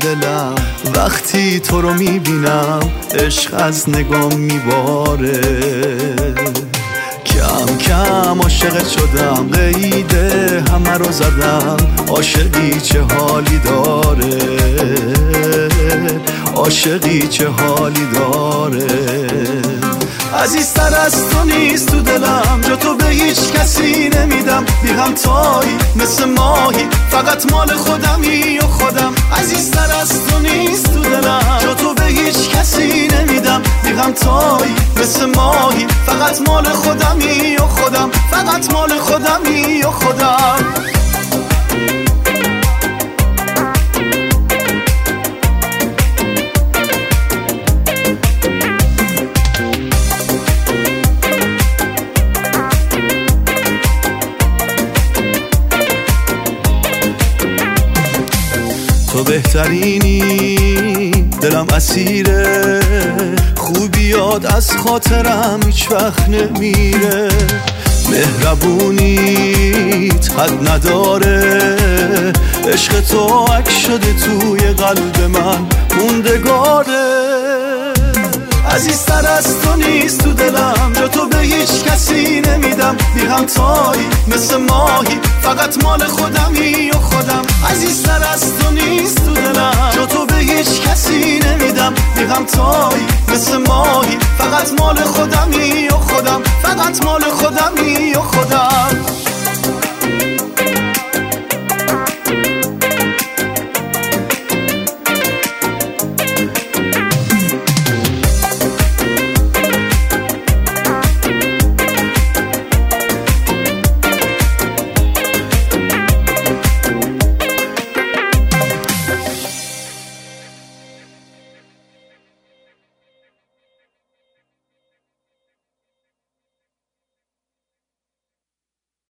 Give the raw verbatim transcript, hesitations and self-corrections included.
دلم وقتی تو رو میبینم عشق از نگام میباره کم کم عاشقت شدم قیده همه رو زدم عاشقی چه حالی داره عاشقی چه حالی داره عزیزتر از تو نیست تو دلم جا تو به هیچ کسی نمیدم بی همتایی مثل ماهی فقط مال خودمی و خودم عزیزتر از تو نیست تو دلم جا تو به هیچ کسی نمیدم بی همتایی مثل ماهی فقط مال خودمی و خودم فقط مال خودمی و خودم تو بهترینی دلم اسیره خوبیات از خاطرم هیچ وقت نمیره مهربونیت حد نداره عشق تو عکس شده توی قلب من موندگاره عزیزتر از تو نیست تو دلم جا تو به هیچ کسی نمیدم بی همتایی مثل ماهی فقط مال خودمی و خودم عزیزتر از تو نیست تو دلم جا تو به هیچ کسی نمیدم بی همتایی مثل ماهی فقط مال خودمی و خودم فقط مال خودمی